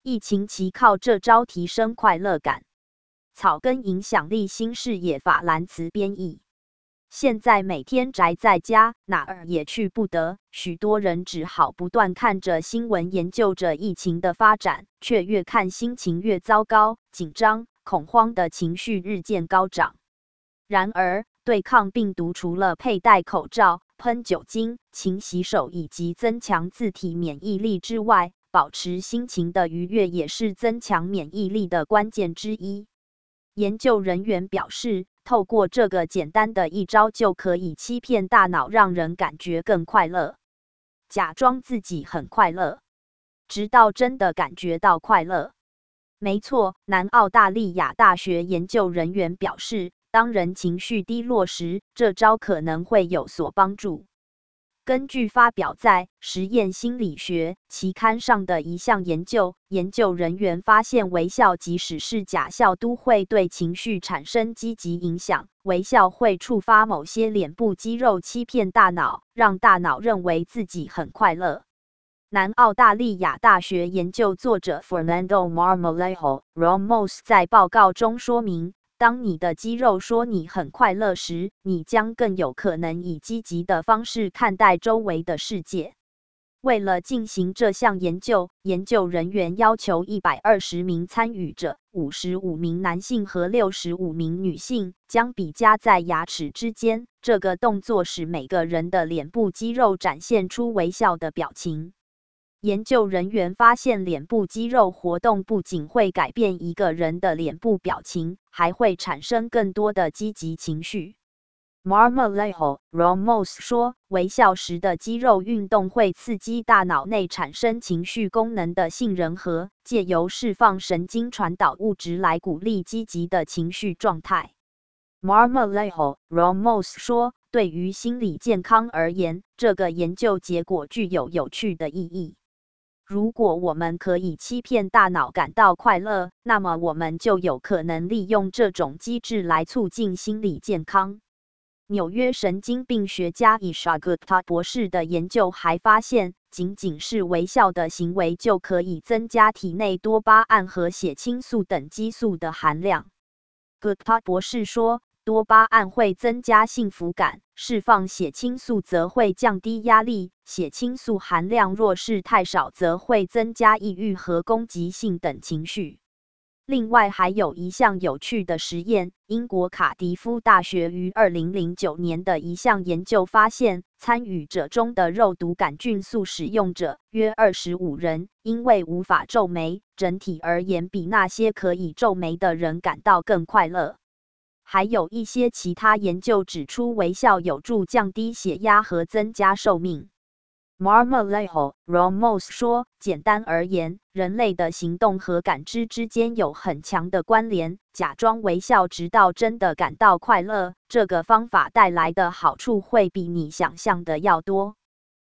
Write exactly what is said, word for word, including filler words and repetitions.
疫情期靠这招提升快乐感。草根影响力新视野法兰茨编译。现在每天宅在家，哪儿也去不得，许多人只好不断看着新闻，研究着疫情的发展，却越看心情越糟糕，紧张、恐慌的情绪日渐高涨。然而，对抗病毒除了佩戴口罩、喷酒精、勤洗手以及增强自体免疫力之外，保持心情的愉悦也是增强免疫力的关键之一。研究人员表示，透过这个简单的一招就可以欺骗大脑，让人感觉更快乐，假装自己很快乐，直到真的感觉到快乐。没错，南澳大利亚大学研究人员表示，当人情绪低落时，这招可能会有所帮助。根据发表在《实验心理学》期刊上的一项研究，研究人员发现，微笑即使是假笑都会对情绪产生积极影响。微笑会触发某些脸部肌肉，欺骗大脑，让大脑认为自己很快乐。南澳大利亚大学研究作者 Fernando Marmolejo Ramos 在报告中说明，当你的肌肉说你很快乐时，你将更有可能以积极的方式看待周围的世界。为了进行这项研究，研究人员要求一百二十名参与者，五十五名男性和六十五名女性，将笔夹在牙齿之间。这个动作使每个人的脸部肌肉展现出微笑的表情。研究人员发现，脸部肌肉活动不仅会改变一个人的脸部表情，还会产生更多的积极情绪。Marmolejo Ramos 说，微笑时的肌肉运动会刺激大脑内产生情绪功能的杏仁核，借由释放神经传导物质来鼓励积极的情绪状态。Marmolejo Ramos 说，对于心理健康而言，这个研究结果具有有趣的意义。如果我们可以欺骗大脑感到快乐，那么我们就有可能利用这种机制来促进心理健康。纽约神经病学家 Isha Gupta 博士的研究还发现，仅仅是微笑的行为就可以增加体内多巴胺和血清素等激素的含量。Gupta 博士说，多巴胺会增加幸福感，释放血清素则会降低压力，血清素含量若是太少，则会增加抑郁和攻击性等情绪。另外还有一项有趣的实验，英国卡迪夫大学于二零零九年的一项研究发现，参与者中的肉毒杆菌素使用者约二十五人，因为无法皱眉，整体而言比那些可以皱眉的人感到更快乐。还有一些其他研究指出，微笑有助降低血压和增加寿命。Marmolejo Ramos 说，简单而言，人类的行动和感知之间有很强的关联。假装微笑直到真的感到快乐，这个方法带来的好处会比你想象的要多。